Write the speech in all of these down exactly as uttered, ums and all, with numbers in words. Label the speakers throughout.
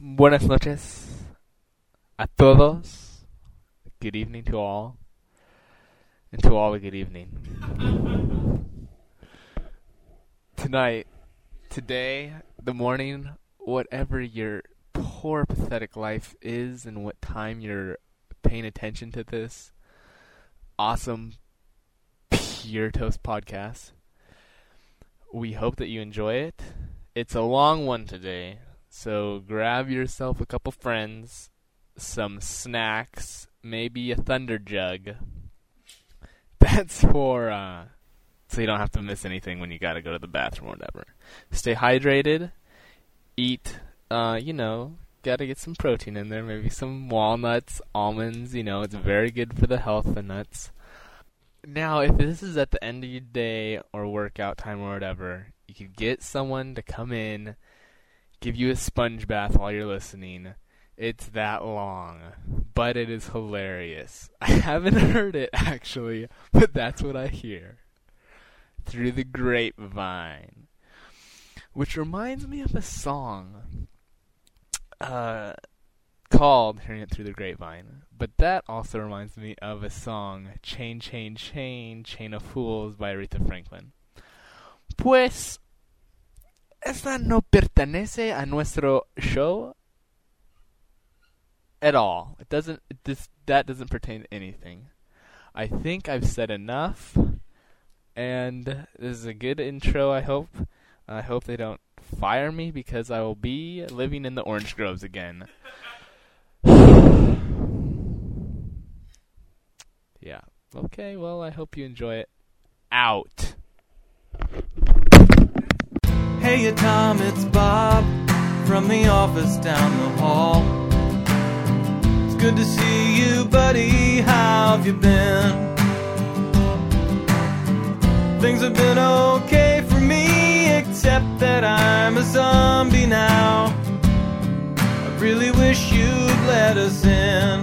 Speaker 1: Buenas noches a todos. Good evening to all. And to all a good evening. Tonight, today, the morning, whatever your poor, pathetic life is and what time you're paying attention to this awesome Pure Toast podcast, we hope that you enjoy it. It's a long one today, so grab yourself a couple friends, some snacks, maybe a Thunder Jug. That's for, uh, so you don't have to miss anything when you gotta go to the bathroom or whatever. Stay hydrated, eat, uh, you know, gotta get some protein in there, maybe some walnuts, almonds, you know, it's very good for the health, the nuts. Now, if this is at the end of your day or workout time or whatever, you could get someone to come in, give you a sponge bath while you're listening. It's that long, but it is hilarious. I haven't heard it, actually, but that's what I hear. Through the grapevine. Which reminds me of a song uh, called Hearing It Through the Grapevine. But that also reminds me of a song, Chain, Chain, Chain, Chain of Fools by Aretha Franklin. Pues, esa no pertenece a nuestro show at all. It doesn't. It this that doesn't pertain to anything. I think I've said enough, and this is a good intro. I hope. I hope they don't fire me because I will be living in the orange groves again. Yeah. Okay. Well, I hope you enjoy it. Out.
Speaker 2: Hey, Tom, it's Bob from the office down the hall. Good to see you, buddy. How have you been? Things have been okay for me, except that I'm a zombie now. I really wish you'd let us in.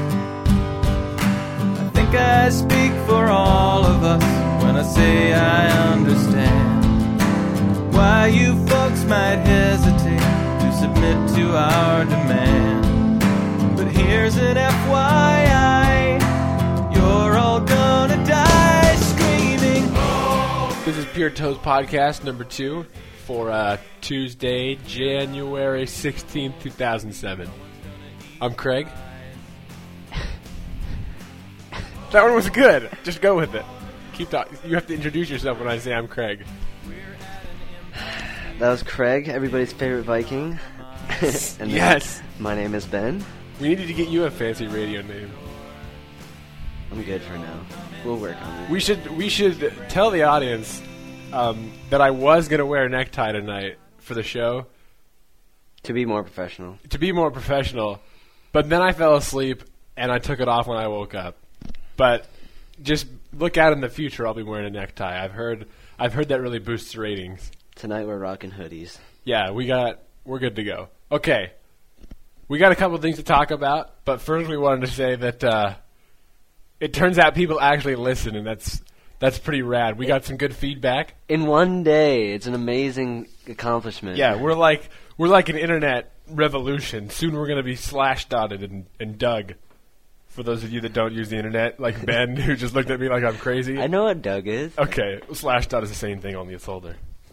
Speaker 2: I think I speak for all of us when I say I understand why you folks might hesitate to submit to our demand. Here's an F Y I, you're all gonna die screaming.
Speaker 3: This is Pure Toast Podcast number two for uh, Tuesday, January sixteenth, two thousand seven. I'm Craig. That one was good. Just go with it. Keep talking. You have to introduce yourself when I say I'm Craig.
Speaker 4: That was Craig, everybody's favorite Viking. And
Speaker 3: Yes.
Speaker 4: My name is Ben.
Speaker 3: We needed to get you a fancy radio name.
Speaker 4: I'm good for now. We'll work on it.
Speaker 3: We should we should tell the audience um, that I was going to wear a necktie tonight for the show.
Speaker 4: To be more professional.
Speaker 3: To be more professional. But then I fell asleep, and I took it off when I woke up. But just look out in the future, I'll be wearing a necktie. I've heard I've heard that really boosts ratings.
Speaker 4: Tonight we're rocking hoodies.
Speaker 3: Yeah, we got we're good to go. Okay. We got a couple of things to talk about, but first we wanted to say that uh, it turns out people actually listen, and that's that's pretty rad. We got some good feedback.
Speaker 4: In one day, it's an amazing accomplishment.
Speaker 3: Yeah, we're like we're like an internet revolution. Soon we're going to be slash dotted and, and dug. For those of you that don't use the internet, like Ben, who just looked at me like I'm crazy.
Speaker 4: I know what Doug is.
Speaker 3: Okay, slash dot is the same thing, only it's older.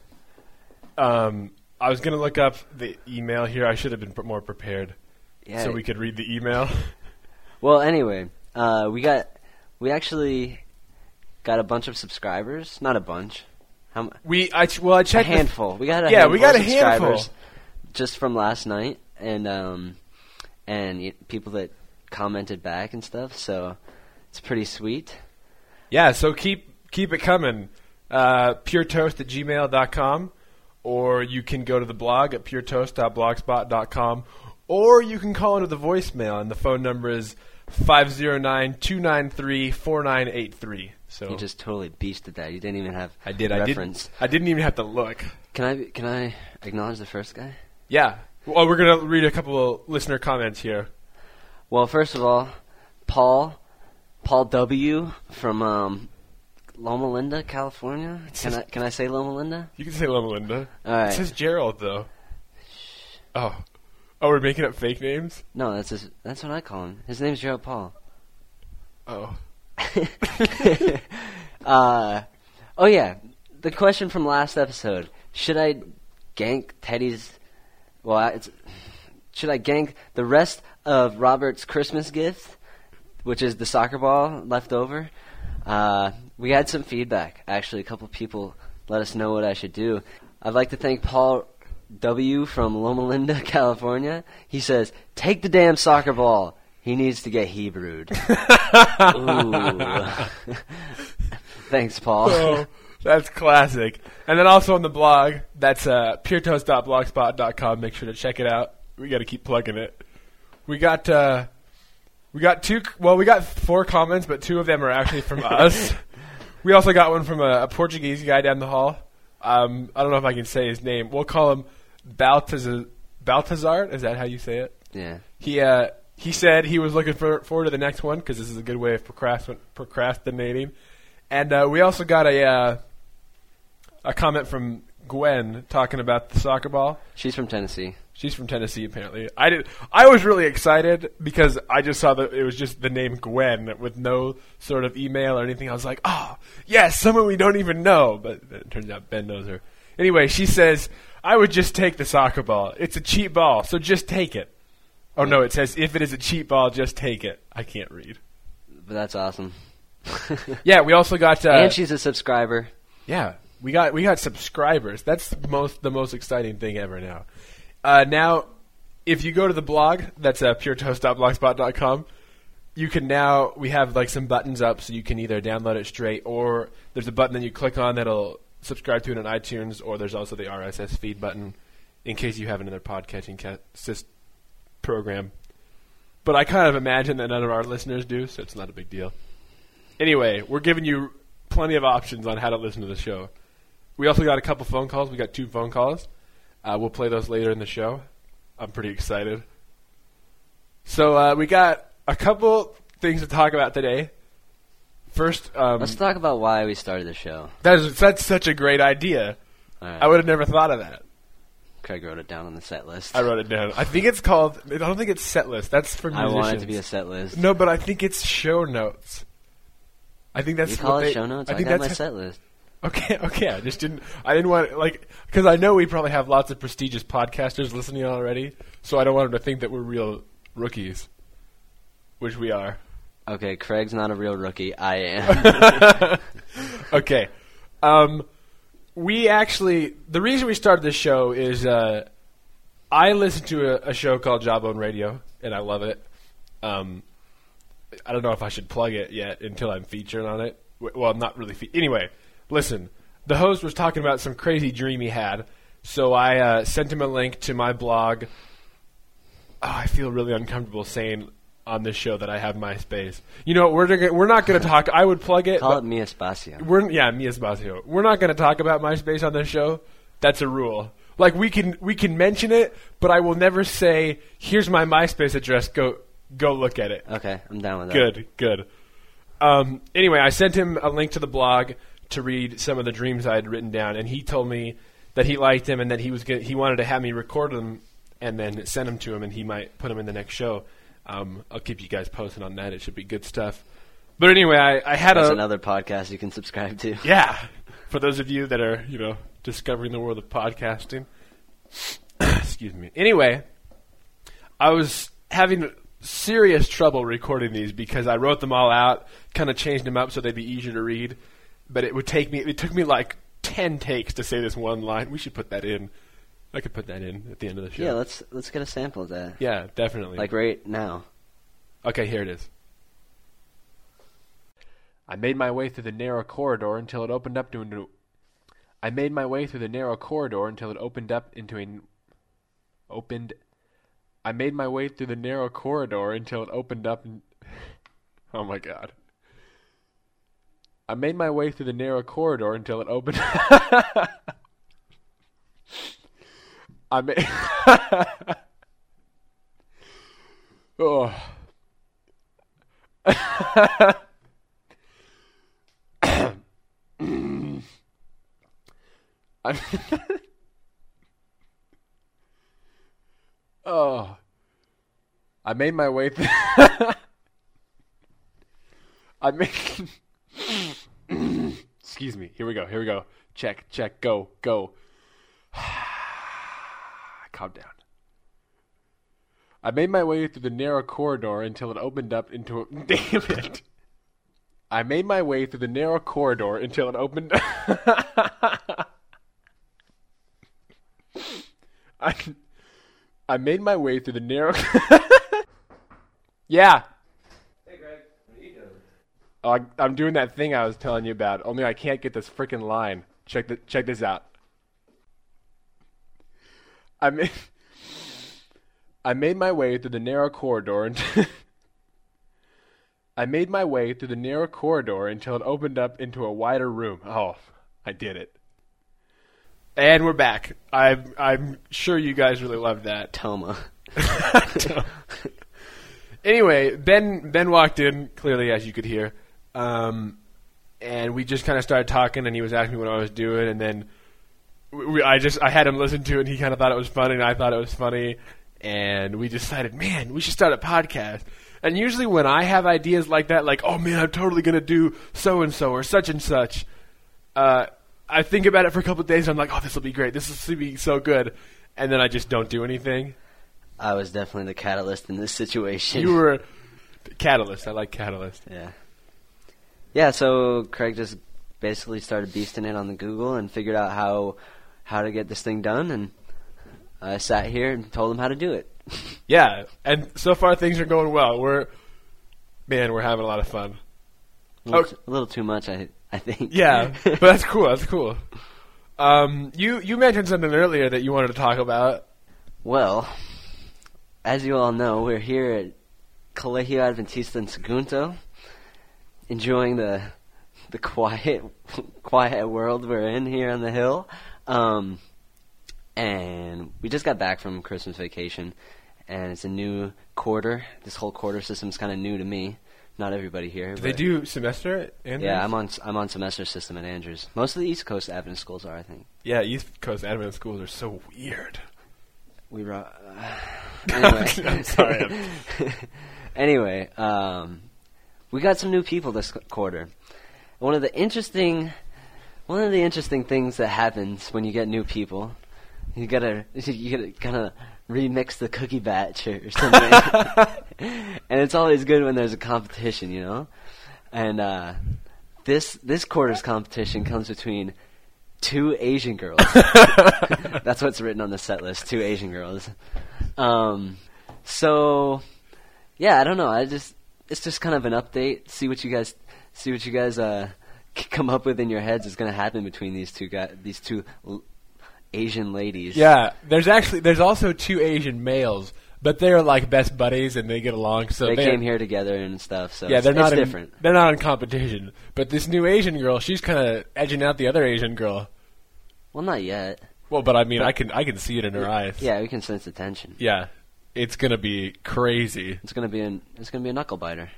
Speaker 3: Um, I was going to look up the email here. I should have been p- more prepared.
Speaker 4: Yeah.
Speaker 3: So we could read the email.
Speaker 4: Well, anyway, uh, we got we actually got a bunch of subscribers. Not a bunch. How m-
Speaker 3: We I ch- well I
Speaker 4: a
Speaker 3: checked. the-
Speaker 4: handful. We got a
Speaker 3: yeah,
Speaker 4: handful
Speaker 3: we got
Speaker 4: of
Speaker 3: a handful.
Speaker 4: subscribers just from last night, and um, and y- people that commented back and stuff. So it's pretty sweet.
Speaker 3: Yeah, so keep keep it coming. Uh, puretoast at gmail dot com, or you can go to the blog at puretoast dot blogspot dot com. Or you can call into the voicemail, and the phone number is five oh nine, two nine three, four nine eight three. So
Speaker 4: You just totally beasted that. You didn't even have
Speaker 3: I did.
Speaker 4: reference.
Speaker 3: I didn't. I didn't even have to look.
Speaker 4: Can I can I acknowledge the first guy?
Speaker 3: Yeah. Well, we're gonna read a couple of listener comments here.
Speaker 4: Well, first of all, Paul, Paul W. from um, Loma Linda, California. Can I can I say Loma Linda?
Speaker 3: You can say Loma Linda.
Speaker 4: All right.
Speaker 3: It says Gerald though. Oh. Oh, we're making up fake names?
Speaker 4: No, that's his, that's what I call him. His name's Gerald Paul.
Speaker 3: Oh.
Speaker 4: uh, oh yeah, the question from last episode: should I gank Teddy's? Well, it's should I gank the rest of Robert's Christmas gift, which is the soccer ball left over? Uh, we had some feedback. Actually, a couple people let us know what I should do. I'd like to thank Paul W. from Loma Linda, California. He says, "Take the damn soccer ball. He needs to get Hebrewed." Ooh. Thanks, Paul.
Speaker 3: Oh, that's classic. And then also on the blog, that's uh, puretoast dot blogspot dot com. Make sure to check it out. We got to keep plugging it. We got uh, we got two. Well, we got four comments, but two of them are actually from us. We also got one from a, a Portuguese guy down the hall. Um, I don't know if I can say his name. We'll call him Baltazar. Baltazar? Is that how you say it?
Speaker 4: Yeah.
Speaker 3: He uh, he said he was looking for, forward to the next one because this is a good way of procrastin- procrastinating. And uh, we also got a uh, a comment from Gwen talking about the soccer ball.
Speaker 4: She's from Tennessee.
Speaker 3: She's from Tennessee, apparently. I did. I was really excited because I just saw that it was just the name Gwen with no sort of email or anything. I was like, oh, yes, someone we don't even know. But it turns out Ben knows her. Anyway, she says, I would just take the soccer ball. It's a cheap ball, so just take it. Oh, no, it says, if it is a cheap ball, just take it. I can't read.
Speaker 4: But that's awesome.
Speaker 3: Yeah, we also got... Uh,
Speaker 4: and she's a subscriber.
Speaker 3: Yeah, we got we got subscribers. That's the most the most exciting thing ever now. Uh, now, if you go to the blog, that's uh, puretoast dot blogspot dot com, you can now, we have like some buttons up so you can either download it straight or there's a button that you click on that'll subscribe to it on iTunes, or there's also the R S S feed button in case you have another podcatching ca- sys- program. But I kind of imagine that none of our listeners do, so it's not a big deal. Anyway, we're giving you plenty of options on how to listen to the show. We also got a couple phone calls. We got two phone calls. Uh, we'll play those later in the show. I'm pretty excited. So uh, we got a couple things to talk about today. First, um,
Speaker 4: let's talk about why we started the show.
Speaker 3: That is, that's such a great idea.
Speaker 4: All right.
Speaker 3: I would have never thought of that.
Speaker 4: Craig wrote it down on the set list.
Speaker 3: I wrote it down. I think it's called, I don't think it's set list. That's for musicians.
Speaker 4: I want it to be a set list.
Speaker 3: No, but I think it's show notes. I think that's
Speaker 4: you call
Speaker 3: what
Speaker 4: it
Speaker 3: they,
Speaker 4: show notes?
Speaker 3: I,
Speaker 4: I,
Speaker 3: think
Speaker 4: got
Speaker 3: that's
Speaker 4: my set list.
Speaker 3: Okay, okay. I just didn't. I didn't want like because I know we probably have lots of prestigious podcasters listening already, so I don't want them to think that we're real rookies, which we are.
Speaker 4: Okay, Craig's not a real rookie. I am.
Speaker 3: Okay, um, we actually the reason we started this show is uh, I listen to a, a show called Jawbone Radio, and I love it. Um, I don't know if I should plug it yet until I'm featured on it. Well, I'm not really. Fe- anyway, listen. The host was talking about some crazy dream he had, so I uh, sent him a link to my blog. Oh, I feel really uncomfortable saying on this show that I have MySpace. You know, we're gonna, we're not going to talk. I would plug it.
Speaker 4: Call it Mia Spacio.
Speaker 3: We're yeah, Mia Spacio. We're not going to talk about MySpace on this show. That's a rule. Like we can we can mention it, but I will never say, "Here's my MySpace address. Go go look at it."
Speaker 4: Okay, I'm down with that.
Speaker 3: Good, good. Um, anyway, I sent him a link to the blog to read some of the dreams I had written down, and he told me that he liked them and that he was gonna, he wanted to have me record them and then send them to him, and he might put them in the next show. Um, I'll keep you guys posted on that. It should be good stuff. But anyway, I, I had
Speaker 4: That's
Speaker 3: a
Speaker 4: another podcast you can subscribe to.
Speaker 3: yeah. For those of you that are you know discovering the world of podcasting. Excuse me. Anyway, I was having serious trouble recording these because I wrote them all out, kind of changed them up so they'd be easier to read. But it would take me. It took me like ten takes to say this one line. We should put that in. I could put that in at the end of the show.
Speaker 4: Yeah, let's let's get a sample of that.
Speaker 3: Yeah, definitely.
Speaker 4: Like right now.
Speaker 3: Okay, here it is. I made my way through the narrow corridor until it opened up to a. I made my way through the narrow corridor until it opened up into a. Opened. I made my way through the narrow corridor until it opened up. And, oh my God. I made my way through the narrow corridor until it opened. I made. Oh. Oh. I made my way through. I made. Excuse me. Here we go. Here we go. Check, check, go, go. Calm down. I made my way through the narrow corridor until it opened up into a... Damn it. I made my way through the narrow corridor until it opened... I, I made my way through the narrow... Yeah.
Speaker 4: Hey, Greg. What are you doing?
Speaker 3: Oh, I, I'm doing that thing I was telling you about, only I can't get this freaking line. Check the, check this out. I made, I made my way through the narrow corridor and I made my way through the narrow corridor until it opened up into a wider room. Oh, I did it. And we're back. I'm I'm sure you guys really loved that.
Speaker 4: Toma.
Speaker 3: Anyway, Ben Ben walked in, clearly as you could hear, um, and we just kind of started talking, and he was asking me what I was doing, and then we, I just I had him listen to it, and he kind of thought it was funny, and I thought it was funny, and we decided, man, we should start a podcast. And usually when I have ideas like that, like, oh man, I'm totally gonna do so and so or such and such, uh, I think about it for a couple of days, and I'm like, oh, this will be great, this will be so good, and then I just don't do anything.
Speaker 4: I was definitely the catalyst in this situation.
Speaker 3: You were the catalyst. I like catalyst.
Speaker 4: Yeah. Yeah, so Craig just basically started beasting it on the Google and figured out how how to get this thing done, and I sat here and told him how to do it.
Speaker 3: Yeah, and so far things are going well. We're, man, we're having a lot of fun.
Speaker 4: A little,
Speaker 3: Oh.
Speaker 4: t- a little too much, I I think.
Speaker 3: Yeah, but that's cool. That's cool. Um, you you mentioned something earlier that you wanted to talk about.
Speaker 4: Well, as you all know, we're here at Colegio Adventista in Sagunto, enjoying the the quiet quiet world we're in here on the hill. Um, and we just got back from Christmas vacation, and it's a new quarter. This whole quarter system's kind of new to me. Not everybody here.
Speaker 3: Do
Speaker 4: but
Speaker 3: they do semester at Andrews?
Speaker 4: Yeah, I'm on I'm on semester system at Andrews. Most of the East Coast Adventist schools are, I think.
Speaker 3: Yeah, East Coast Adventist schools are so weird.
Speaker 4: We ro- uh, anyway.
Speaker 3: I'm sorry.
Speaker 4: Anyway, um, we got some new people this qu- quarter. One of the interesting, one of the interesting things that happens when you get new people, you gotta you gotta kind of remix the cookie batch or, or something, and it's always good when there's a competition, you know. And uh, this this quarter's competition comes between two Asian girls. That's what's written on the set list. Two Asian girls. Um, so, yeah, I don't know. I just it's just kind of an update. See what you guys see what you guys uh, c- come up with in your heads is going to happen between these two guys, these two l- Asian ladies.
Speaker 3: Yeah, there's actually there's also two Asian males, but they're like best buddies and they get along. So
Speaker 4: they
Speaker 3: they're-
Speaker 4: came here together and stuff. So
Speaker 3: Yeah,
Speaker 4: it's,
Speaker 3: they're not
Speaker 4: it's
Speaker 3: in,
Speaker 4: different.
Speaker 3: They're not in competition. But this new Asian girl, she's kind of edging out the other Asian girl.
Speaker 4: Well, not yet.
Speaker 3: Well, but I mean, I can I can see it in her eyes.
Speaker 4: Yeah, we can sense the tension.
Speaker 3: Yeah, it's gonna be crazy.
Speaker 4: It's gonna be an it's gonna be a knuckle biter.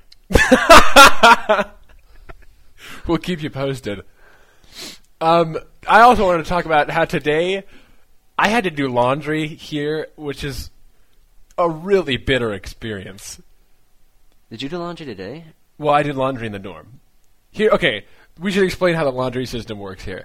Speaker 3: We'll keep you posted. Um, I also wanted to talk about how today I had to do laundry here, which is a really bitter experience.
Speaker 4: Did you do laundry today?
Speaker 3: Well, I did laundry in the dorm. Here, okay, we should explain how the laundry system works here.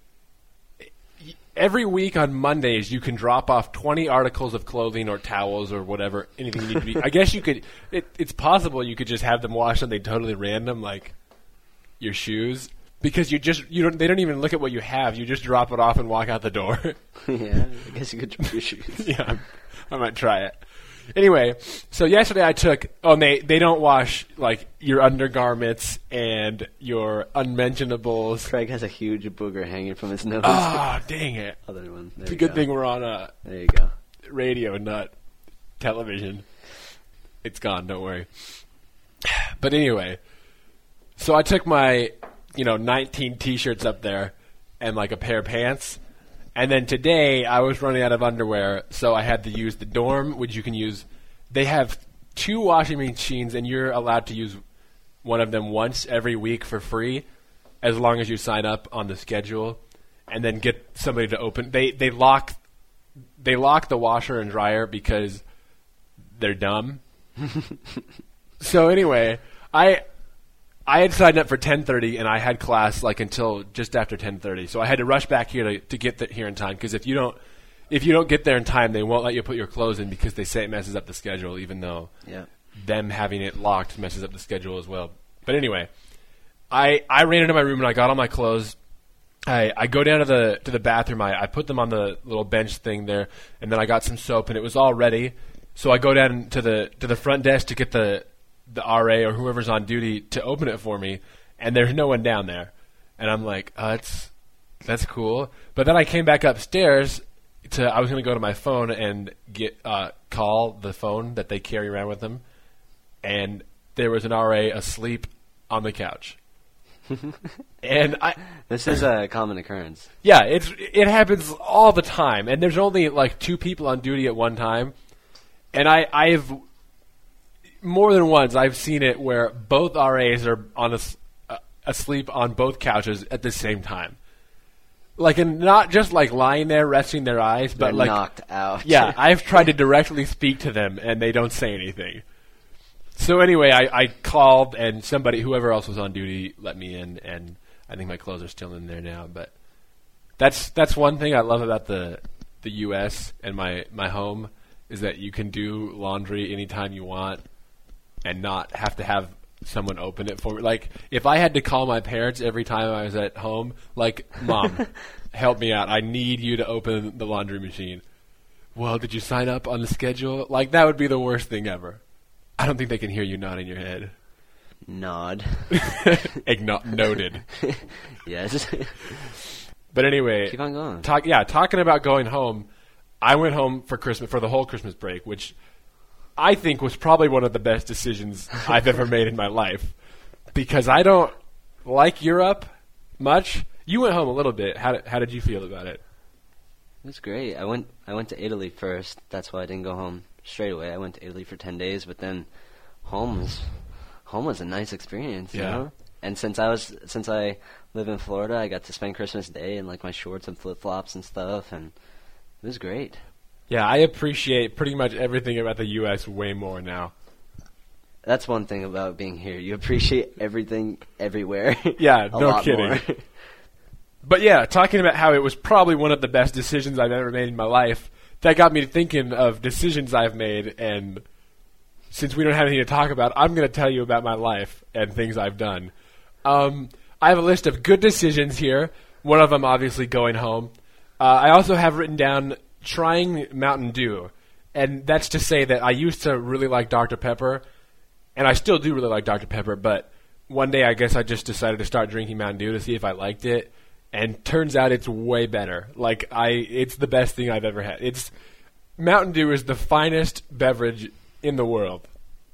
Speaker 3: Every week on Mondays, you can drop off twenty articles of clothing or towels or whatever, anything you need to be. I guess you could, it, it's possible you could just have them washed and they totally random, like your shoes. Because you just, you don't, they don't even look at what you have. You just drop it off and walk out the door.
Speaker 4: Yeah, I guess you could drop your shoes.
Speaker 3: Yeah, I might try it. Anyway, so yesterday I took, oh, and they, they don't wash, like, your undergarments and your unmentionables.
Speaker 4: Craig has a huge booger hanging from his nose.
Speaker 3: Oh, dang it.
Speaker 4: Other one. There
Speaker 3: It's a
Speaker 4: you
Speaker 3: good
Speaker 4: go.
Speaker 3: thing we're on a
Speaker 4: There you go.
Speaker 3: radio, not television. It's gone, don't worry. But anyway, so I took my, you know, nineteen T-shirts up there and, like, a pair of pants. And then today, I was running out of underwear, so I had to use the dorm, which you can use. They have two washing machines, and you're allowed to use one of them once every week for free, as long as you sign up on the schedule, and then get somebody to open. They they lock they lock the washer and dryer because they're dumb. So anyway, I I had signed up for ten thirty, and I had class like until just after ten thirty. So I had to rush back here to, to get the, here in time, because if you don't if you don't get there in time, they won't let you put your clothes in because they say it messes up the schedule, even though
Speaker 4: Yeah.
Speaker 3: them having it locked messes up the schedule as well. But anyway, I I ran into my room and I got all my clothes. I, I go down to the to the bathroom. I, I put them on the little bench thing there, and then I got some soap, and it was all ready. So I go down to the to the front desk to get the the R A or whoever's on duty to open it for me, and there's no one down there. And I'm like, oh, that's that's cool. But then I came back upstairs to I was going to go to my phone and get uh, call the phone that they carry around with them, and there was an R A asleep on the couch. And I
Speaker 4: This is a common occurrence.
Speaker 3: yeah, it's it happens all the time, and there's only like two people on duty at one time, and I I've more than once I've seen it where both R As are on a, uh, asleep on both couches at the same time, like and not just like lying there resting their eyes, but
Speaker 4: They're
Speaker 3: like
Speaker 4: knocked out.
Speaker 3: yeah, I've tried to directly speak to them, and they don't say anything. So anyway, I, I called, and somebody, whoever else was on duty, let me in, and I think my clothes are still in there now. But that's that's one thing I love about the the U S and my, my home is that you can do laundry anytime you want and not have to have someone open it for me. Like, if I had to call my parents every time I was at home, like, Mom, help me out. I need you to open the laundry machine. Well, did you sign up on the schedule? Like, that would be the worst thing ever. I don't think they can hear you nodding your head.
Speaker 4: Nod.
Speaker 3: Igno- noted.
Speaker 4: Yes.
Speaker 3: But anyway,
Speaker 4: Keep on going.
Speaker 3: talk, yeah, talking about going home, I went home for Christmas for the whole Christmas break, which I think was probably one of the best decisions I've ever made in my life, because I don't like Europe much. You went home a little bit. How did, how did you feel about it?
Speaker 4: It was great. I went I went to Italy first. That's why I didn't go home straight away. I went to Italy for ten days, but then home was home was a nice experience, you
Speaker 3: Yeah.
Speaker 4: know? And since I was since I live in Florida, I got to spend Christmas Day in like my shorts and flip-flops and stuff, and it was great.
Speaker 3: Yeah, I appreciate pretty much everything about the U S way more now.
Speaker 4: That's one thing about being here. You appreciate everything everywhere.
Speaker 3: Yeah,
Speaker 4: a
Speaker 3: no
Speaker 4: lot
Speaker 3: kidding.
Speaker 4: more.
Speaker 3: But yeah, talking about how it was probably one of the best decisions I've ever made in my life, that got me thinking of decisions I've made, and since we don't have anything to talk about, I'm going to tell you about my life and things I've done. Um, I have a list of good decisions here, one of them obviously going home. Uh, I also have written down trying Mountain Dew, and that's to say that I used to really like Doctor Pepper, and I still do really like Doctor Pepper, but one day I guess I just decided to start drinking Mountain Dew to see if I liked it. And turns out it's way better. Like I, it's the best thing I've ever had. It's Mountain Dew is the finest beverage in the world.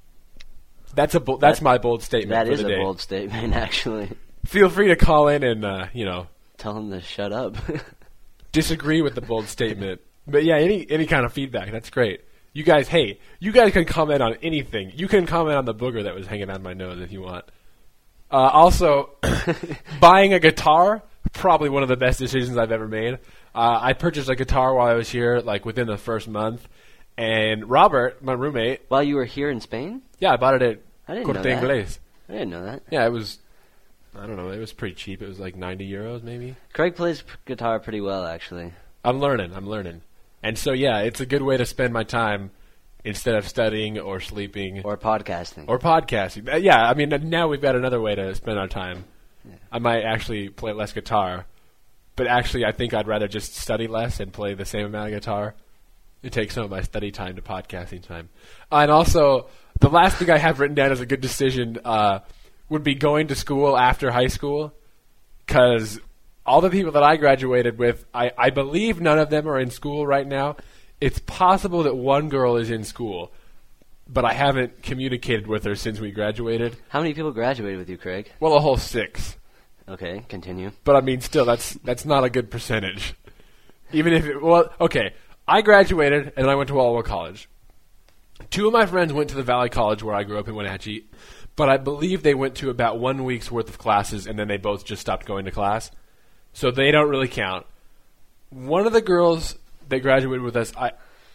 Speaker 3: That's a bo- that's
Speaker 4: That-
Speaker 3: my bold statement.
Speaker 4: That
Speaker 3: for
Speaker 4: is
Speaker 3: the
Speaker 4: a
Speaker 3: day.
Speaker 4: bold statement, actually.
Speaker 3: Feel free to call in and uh, you know
Speaker 4: Tell him to shut up.
Speaker 3: disagree with the bold statement. But yeah, any any kind of feedback, that's great. You guys, hey, you guys can comment on anything. You can comment on the booger that was hanging on my nose if you want. Uh, also, buying a guitar. Probably one of the best decisions I've ever made. Uh, I purchased a guitar while I was here, like within the first month. And Robert, my roommate,
Speaker 4: While you were here in Spain?
Speaker 3: yeah, I bought it at
Speaker 4: I didn't
Speaker 3: Corte
Speaker 4: know that.
Speaker 3: Inglés.
Speaker 4: I didn't know that.
Speaker 3: Yeah, it was, I don't know, it was pretty cheap. It was like ninety euros maybe.
Speaker 4: Craig plays p- guitar pretty well, actually.
Speaker 3: I'm learning, I'm learning. And so, yeah, it's a good way to spend my time instead of studying or sleeping
Speaker 4: Or podcasting.
Speaker 3: or podcasting. Uh, yeah, I mean, now we've got another way to spend our time.
Speaker 4: Yeah.
Speaker 3: I might actually play less guitar, but actually I think I'd rather just study less and play the same amount of guitar. It takes some of my study time to podcasting time. Uh, and also, the last thing I have written down as a good decision uh, would be going to school after high school, because all the people that I graduated with, I, I believe none of them are in school right now. It's possible that one girl is in school, but I haven't communicated with her since we graduated.
Speaker 4: How many people graduated with you, Craig?
Speaker 3: Well, a whole six.
Speaker 4: Okay, continue.
Speaker 3: But I mean, still, that's that's not a good percentage. Even if it, well, okay, I graduated and I went to Walwell College. Two of my friends went to the Valley College where I grew up in Wenatchee, but I believe they went to about one week's worth of classes and then they both just stopped going to class. So they don't really count. One of the girls that graduated with us, I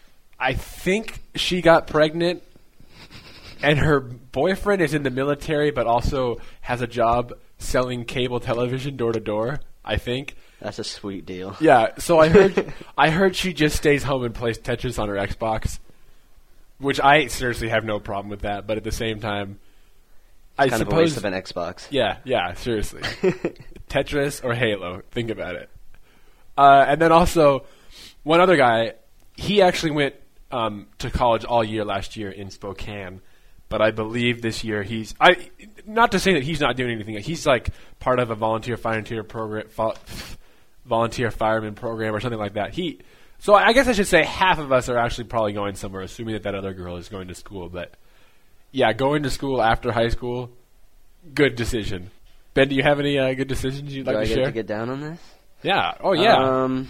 Speaker 3: I think she got pregnant, and her boyfriend is in the military, but also has a job selling cable television door to door. I think
Speaker 4: That's a sweet deal.
Speaker 3: Yeah. So I heard, I heard she just stays home and plays Tetris on her Xbox, which I seriously have no problem with that. But at the same time, I
Speaker 4: kind
Speaker 3: suppose
Speaker 4: of a waste of an Xbox.
Speaker 3: Yeah, yeah, seriously. Tetris or Halo. Think about it. Uh, and then also, one other guy, he actually went um, to college all year last year in Spokane, but I believe this year he's I not to say that he's not doing anything. He's like part of a volunteer volunteer program, vol- volunteer fireman program or something like that. He so I guess I should say half of us are actually probably going somewhere, assuming that that other girl is going to school. But yeah, going to school after high school, good decision. Ben, do you have any uh, good decisions you'd
Speaker 4: Do
Speaker 3: like
Speaker 4: I
Speaker 3: to
Speaker 4: get
Speaker 3: share?
Speaker 4: to get down on this?
Speaker 3: Yeah. Oh yeah.
Speaker 4: Um.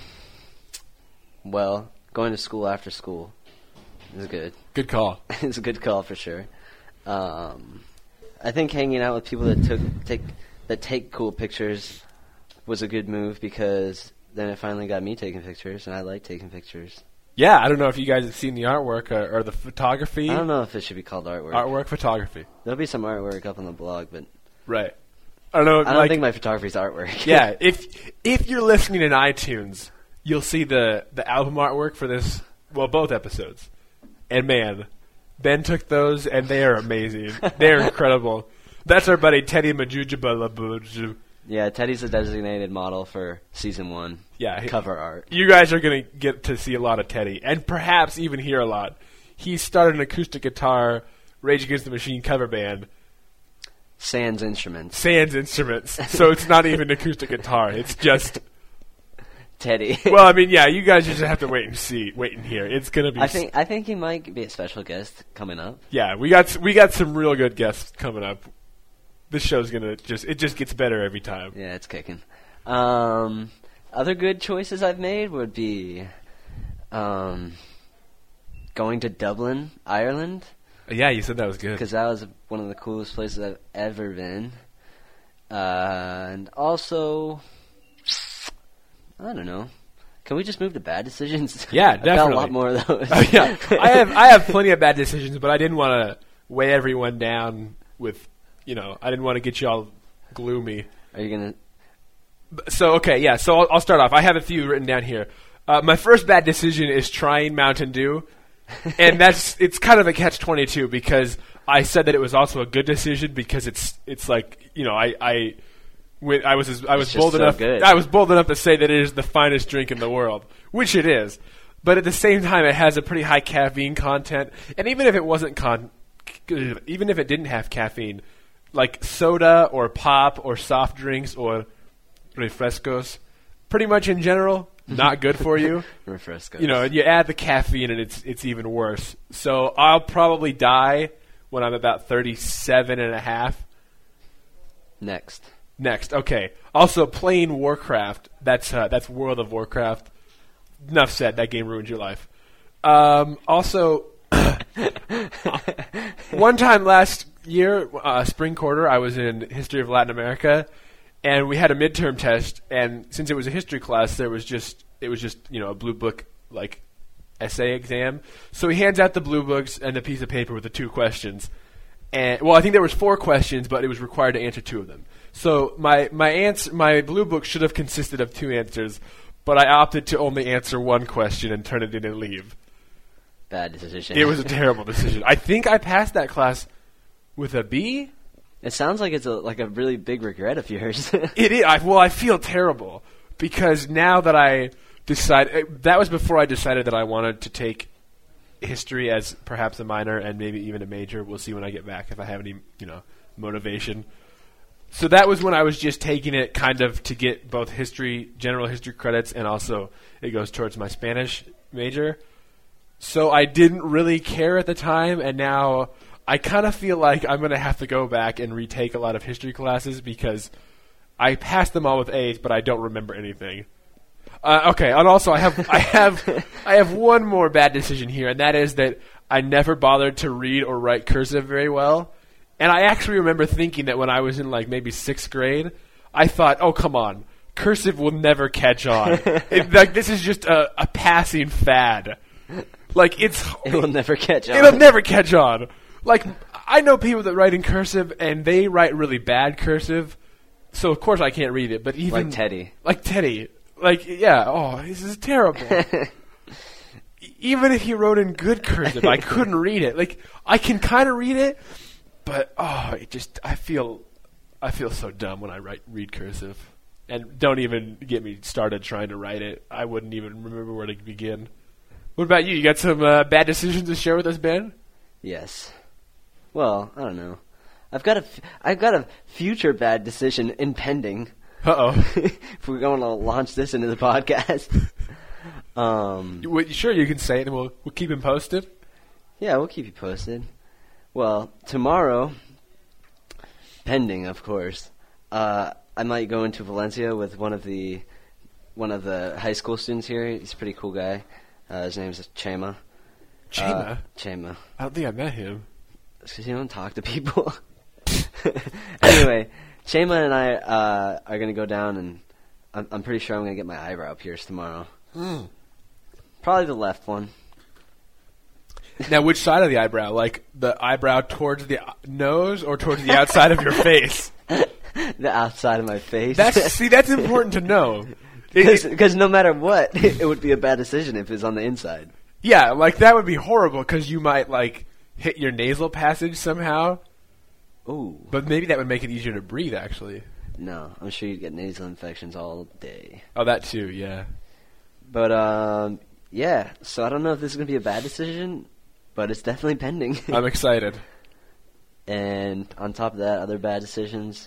Speaker 4: Well, going to school after school is good.
Speaker 3: Good call.
Speaker 4: It's a good call for sure. Um, I think hanging out with people that took take that take cool pictures was a good move because then it finally got me taking pictures, and I like taking pictures.
Speaker 3: Yeah, I don't know if you guys have seen the artwork or, or the photography.
Speaker 4: I don't know if it should be called artwork.
Speaker 3: Artwork photography.
Speaker 4: There'll be some artwork up on the blog, but
Speaker 3: Right. I don't know.
Speaker 4: I don't
Speaker 3: like,
Speaker 4: think my photography's artwork.
Speaker 3: yeah, if if you're listening in iTunes, you'll see the the album artwork for this. Well, both episodes, and man, Ben took those, and they are amazing. They're incredible. That's our buddy Teddy Majujabalabuju.
Speaker 4: Yeah, Teddy's a designated model for season one.
Speaker 3: Yeah, he-
Speaker 4: cover art.
Speaker 3: You guys are going to get to see a lot of Teddy, and perhaps even hear a lot. He started an acoustic guitar Rage Against the Machine cover band,
Speaker 4: Sans Instruments.
Speaker 3: Sans Instruments. So it's not even acoustic guitar. It's just.
Speaker 4: Teddy.
Speaker 3: Well, I mean, yeah, you guys just have to wait and see, wait and hear. It's gonna be.
Speaker 4: I think I think he might be a special guest coming up.
Speaker 3: Yeah, we got we got some real good guests coming up. This show's gonna just it just gets better every time.
Speaker 4: Yeah, it's kicking. Um, other good choices I've made would be um, going to Dublin, Ireland,
Speaker 3: Yeah, you said that was good.
Speaker 4: because that was one of the coolest places I've ever been. Uh, and also, I don't know. Can we just move to bad decisions?
Speaker 3: Yeah,
Speaker 4: I've got a
Speaker 3: definitely.
Speaker 4: lot more of those.
Speaker 3: Oh, yeah, I have I have plenty of bad decisions, but I didn't want to weigh everyone down with, you know, I didn't want to get you all gloomy.
Speaker 4: Are you gonna?
Speaker 3: So, okay, yeah, so I'll, I'll start off. I have a few written down here. Uh, my first bad decision is trying Mountain Dew, and that's it's kind of a catch twenty-two because I said that it was also a good decision because it's it's like, you know, I I, when I was as, I was
Speaker 4: It's just
Speaker 3: bold
Speaker 4: so
Speaker 3: enough
Speaker 4: good.
Speaker 3: I was bold enough to say that it is the finest drink in the world, which it is. But at the same time, it has a pretty high caffeine content, and even if it wasn't con, even if it didn't have caffeine, like soda or pop or soft drinks or refrescos, pretty much in general, not good for you.
Speaker 4: Refrescos.
Speaker 3: You know, you add the caffeine and it's it's even worse. So I'll probably die when I'm about thirty-seven and a half.
Speaker 4: Next.
Speaker 3: Next, okay. Also, playing Warcraft. That's uh, that's World of Warcraft. Enough said. That game ruined your life. Um, also, one time last year, uh, spring quarter, I was in History of Latin America, and we had a midterm test. And since it was a history class, there was just it was just you know a blue book like essay exam. So he hands out the blue books and a piece of paper with the two questions. And well, I think there was four questions, but it was required to answer two of them. So my my answer, my blue book should have consisted of two answers, but I opted to only answer one question and turn it in and leave.
Speaker 4: Bad decision.
Speaker 3: It was a terrible decision. I think I passed that class with a B.
Speaker 4: It sounds like it's a, like a really big regret of yours.
Speaker 3: It is. I, well, I feel terrible because now that I decide that was before I decided that I wanted to take history as perhaps a minor and maybe even a major. We'll see when I get back if I have any, you know, motivation. So that was when I was just taking it kind of to get both history, general history credits, and also it goes towards my Spanish major. So I didn't really care at the time, and now I kind of feel like I'm going to have to go back and retake a lot of history classes because I passed them all with A's, but I don't remember anything. Uh, okay, and also I have I have I have one more bad decision here, and that is that I never bothered to read or write cursive very well. And I actually remember thinking that when I was in like maybe sixth grade, I thought, "Oh, come on, cursive will never catch on. it, like this is just a, a passing fad." Like, it's...
Speaker 4: It will never catch on.
Speaker 3: It'll never catch on. Like, I know people that write in cursive, and they write really bad cursive, so of course I can't read it, but even...
Speaker 4: Like Teddy.
Speaker 3: Like Teddy. Like, yeah, oh, this is terrible. Even if he wrote in good cursive, I couldn't read it. Like, I can kind of read it, but, oh, it just, I feel, I feel so dumb when I write read cursive. And don't even get me started trying to write it. I wouldn't even remember where to begin. What about you? You got some uh, bad decisions to share with us, Ben?
Speaker 4: Yes. Well, I don't know. I've got a, f- I've got a future bad decision impending.
Speaker 3: Uh-oh.
Speaker 4: If we're going to launch this into the podcast. um,
Speaker 3: You- Sure, you can say it, and we'll, we'll keep him posted.
Speaker 4: Yeah, we'll keep you posted. Well, tomorrow, pending, of course, uh, I might go into Valencia with one of the one of the high school students here. He's a pretty cool guy. Uh, his name's Chema.
Speaker 3: Chema?
Speaker 4: Uh, Chema.
Speaker 3: I don't think I met him.
Speaker 4: Because you don't talk to people. Anyway, Chema and I uh, are going to go down, and I'm, I'm pretty sure I'm going to get my eyebrow pierced tomorrow.
Speaker 3: Mm.
Speaker 4: Probably the left one.
Speaker 3: Now, which side of the eyebrow? Like the eyebrow towards the nose or towards the outside of your face?
Speaker 4: The outside of my face.
Speaker 3: That's see, that's important to know. It- it-
Speaker 4: Because no matter what, it would be a bad decision if it's on the inside.
Speaker 3: yeah, like that would be horrible because you might like hit your nasal passage somehow.
Speaker 4: Ooh.
Speaker 3: But maybe that would make it easier to breathe. Actually,
Speaker 4: No, I'm sure you'd get nasal infections all day.
Speaker 3: oh, that too. Yeah.
Speaker 4: But, um, yeah, so I don't know if this is going to be a bad decision, but it's definitely pending.
Speaker 3: I'm excited.
Speaker 4: And on top of that, other bad decisions,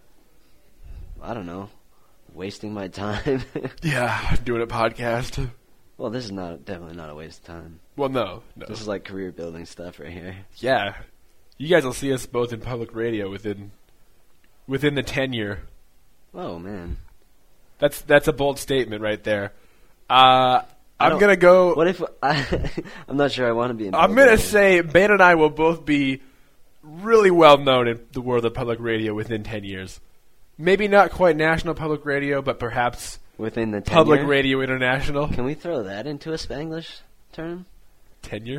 Speaker 4: I don't know, wasting my time.
Speaker 3: Yeah, doing a podcast.
Speaker 4: Well, this is not definitely not a waste of time.
Speaker 3: Well, no, no.
Speaker 4: This is like career building stuff right here.
Speaker 3: Yeah, you guys will see us both in public radio within within the tenure.
Speaker 4: Oh man,
Speaker 3: That's that's a bold statement right there. Uh, I'm
Speaker 4: don't-
Speaker 3: gonna go.
Speaker 4: what if I? I'm not sure I want to be in.
Speaker 3: I'm
Speaker 4: public
Speaker 3: gonna
Speaker 4: radio.
Speaker 3: say Ben and I will both be really well known in the world of public radio within ten years. Maybe not quite national public radio, but perhaps
Speaker 4: within the tenure?
Speaker 3: Public Radio International.
Speaker 4: Can we throw that into a Spanglish term?
Speaker 3: Tenure?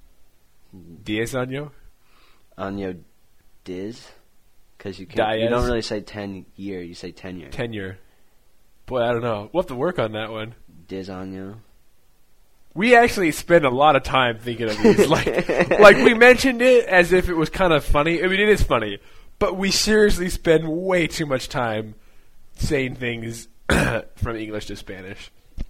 Speaker 3: Diez año?
Speaker 4: Año diz? Because you can't.
Speaker 3: Diez.
Speaker 4: You don't really say ten year. You say tenure.
Speaker 3: Tenure. Boy, I don't know. We'll have to work on that one.
Speaker 4: Diz año.
Speaker 3: We actually spend a lot of time thinking of these. like, like we mentioned it as if it was kind of funny. I mean, it is funny. But we seriously spend way too much time saying things from English to Spanish.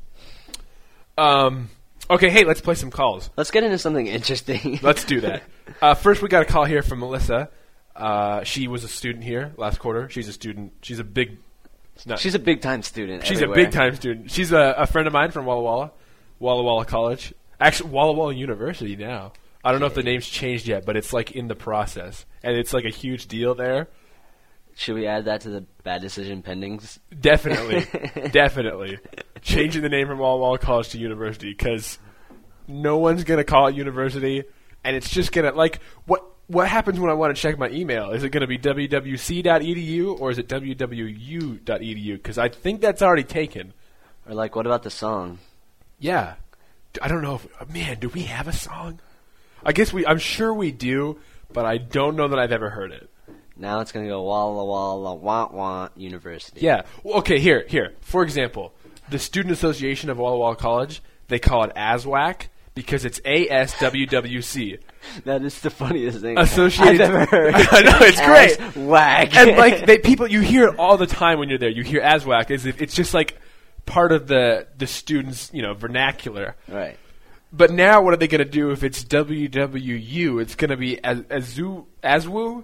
Speaker 3: Um, okay, hey, let's play some calls.
Speaker 4: Let's get into something interesting.
Speaker 3: Let's do that. Uh, first, we got a call here from Melissa. Uh, she was a student here last quarter. She's a student. She's a big... Not,
Speaker 4: She's a big time student.
Speaker 3: she's
Speaker 4: everywhere.
Speaker 3: a big-time student. She's a, a friend of mine from Walla Walla. Walla Walla College. Actually, Walla Walla University now. I don't know if the name's changed yet, but it's like in the process. And it's like a huge deal there.
Speaker 4: Should we add that to the bad decision pendings?
Speaker 3: Definitely. Definitely. Changing the name from Walla Walla College to university because no one's going to call it university. And it's just going to, like, what what happens when I want to check my email? Is it going to be w w c dot e d u or is it w w u dot e d u? Because I think that's already taken.
Speaker 4: Or like, what about the song?
Speaker 3: Yeah. I don't know if, man, do we have a song? I guess we, I'm sure we do, but I don't know that I've ever heard it.
Speaker 4: Now it's going to go Walla Walla Wah Wah University.
Speaker 3: Yeah. Well, okay, here, here. For example, the Student Association of Walla Walla College, they call it A S W A C because it's A S W W C.
Speaker 4: That is the funniest thing
Speaker 3: Associated-
Speaker 4: I've ever heard.
Speaker 3: I know, it's great.
Speaker 4: Whack.
Speaker 3: And like they people you hear it all the time when you're there. You hear A S W A C as if it's just like part of the the students, you know, vernacular.
Speaker 4: Right.
Speaker 3: But now what are they going to do if it's W W U? It's going to be Az- Azu Azwu?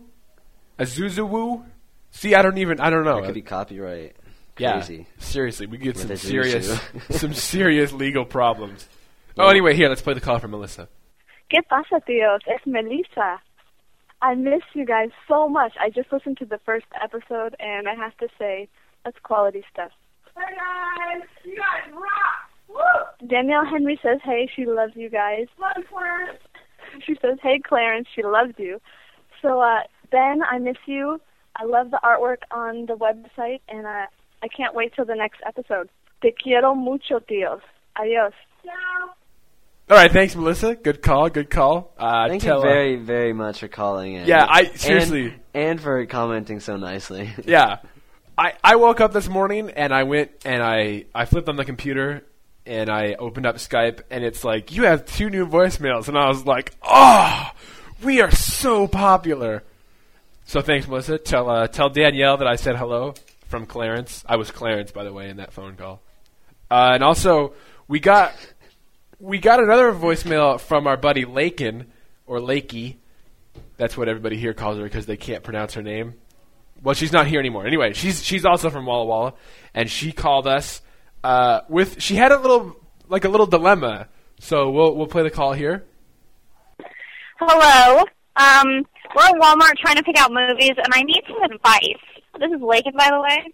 Speaker 3: Azuzuwu? See, I don't even I don't know.
Speaker 4: That could be copyright.
Speaker 3: Yeah,
Speaker 4: Crazy.
Speaker 3: seriously, we get
Speaker 4: With
Speaker 3: some
Speaker 4: a
Speaker 3: serious
Speaker 4: Zuzu.
Speaker 3: some serious legal problems. Oh, anyway, here, let's play the call from Melissa.
Speaker 5: ¿Qué pasa, tíos? Es Melissa. I miss you guys so much. I just listened to the first episode, and I have to say, that's quality stuff. Hey, guys! You guys rock! Woo! Danielle Henry says, hey, she loves you guys. Love Clarence! She says, hey, Clarence, she loves you. So, uh, Ben, I miss you. I love the artwork on the website, and uh, I can't wait till the next episode. Te quiero mucho, tíos. Adios. Ciao.
Speaker 3: All right, thanks, Melissa. Good call, good call. Uh,
Speaker 4: Thank
Speaker 3: tell,
Speaker 4: you very, very much for calling in.
Speaker 3: Yeah, I seriously.
Speaker 4: And, and for commenting so nicely.
Speaker 3: Yeah. I, I woke up this morning and I went and I, I flipped on the computer and I opened up Skype and it's like, you have two new voicemails. And I was like, oh, we are so popular. So thanks, Melissa. Tell uh, tell Danielle that I said hello from Clarence. I was Clarence, by the way, in that phone call. Uh, and also, we got we got another voicemail from our buddy Lakin, or Lakey. That's what everybody here calls her because they can't pronounce her name. Well, she's not here anymore. Anyway, she's she's also from Walla Walla, and she called us uh, with. She had a little like a little dilemma. So we'll we'll play the call here.
Speaker 6: Hello. Um, we're at Walmart trying to pick out movies, and I need some advice. This is Lakin, by the way,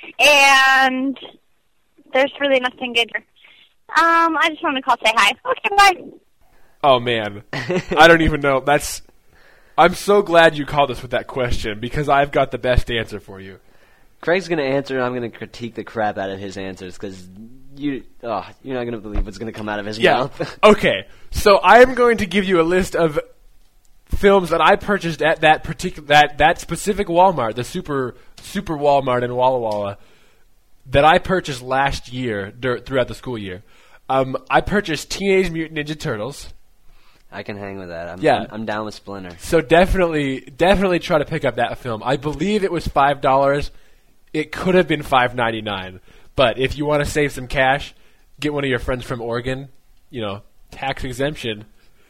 Speaker 6: and there's really nothing good here. Um, I just wanted to call to say hi. Okay, bye.
Speaker 3: Oh man, I don't even know. That's. I'm so glad you called us with that question because I've got the best answer for you.
Speaker 4: Craig's going to answer, and I'm going to critique the crap out of his answers because you, oh, you're not going to believe what's going to come out of his
Speaker 3: Yeah.
Speaker 4: mouth.
Speaker 3: Okay, so I am going to give you a list of films that I purchased at that particular that that specific Walmart, the super super Walmart in Walla Walla, that I purchased last year dur- throughout the school year. Um, I purchased Teenage Mutant Ninja Turtles.
Speaker 4: I can hang with that. I'm,
Speaker 3: Yeah.
Speaker 4: I'm, I'm down with Splinter.
Speaker 3: So definitely, definitely try to pick up that film. I believe it was five dollars. It could have been five ninety nine. But if you want to save some cash, get one of your friends from Oregon. You know, tax exemption.